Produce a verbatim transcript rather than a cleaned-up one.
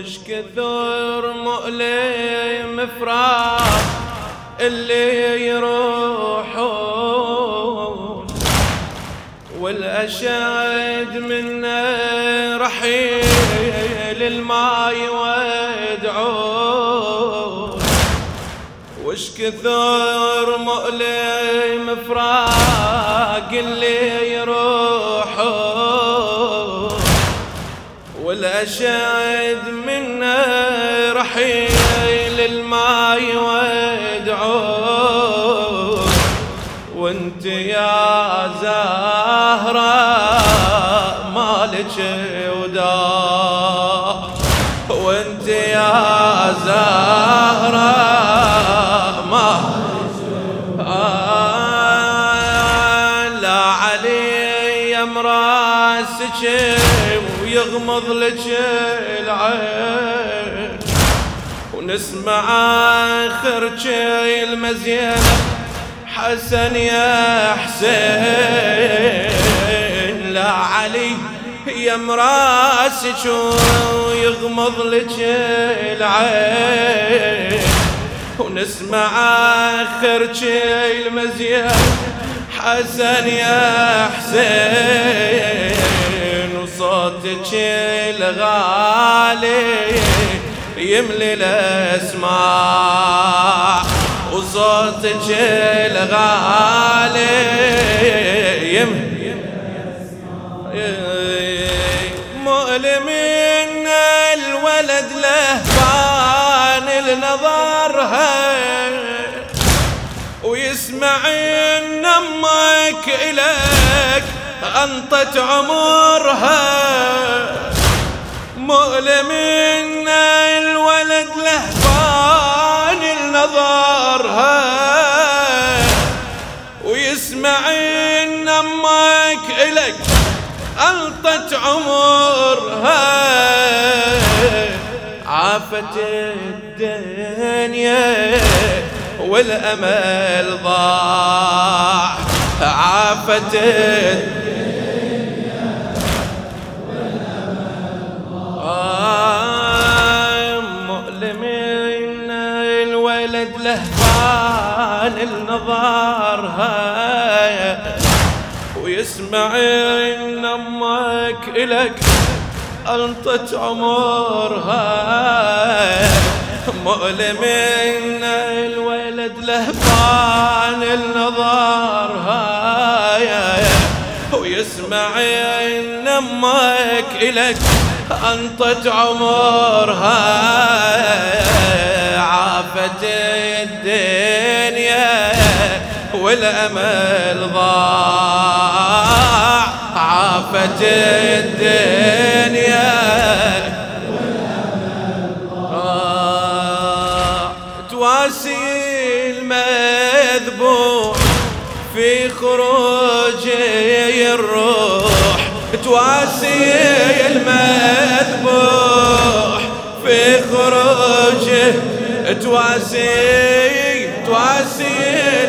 وش كثر مؤلم فراق اللي يروحون، والأشد منه رحيل الما يودعون. وش كثر مؤلم فراق اللي يروحون، والأشد منه رحيل الما يودعون. وانت يا زهرة مالك وداع، وانت يا زهرة مالك وداع. لا علي يم راسك ويغمض لك العين، ونسمع آخرك المزينة حسن يا حسين. لا علي يم راسك ويغمض لك العين، ونسمع آخرك المزينة حسن يا حسين. وصوتك الغالي يملي الاسماع، وصوتك الغالي يملي الاسماع. مؤلم ان الولد له بان النظرها، ويسمع ان امك الك انطت عمرها. مؤلم ان الولد له بان النظرها، ويسمع ان امك الك انطت عمرها. عافت الدنيا والامل ضاع، عافت الدنيا والامل ضاع. مؤلم ان الولد له بان النظرها، ويسمع ان امك الك انطت عمرها. مؤلم ان الولد له بان النظرها، ويسمع ان امك الك انطت عمرها. عافت الدنيا والامل ضاع، عافت الدنيا والامل ضاع. تواسي المذبوح في خروج الروح، تواسي المذبوح في خروجه، تواسي تواسي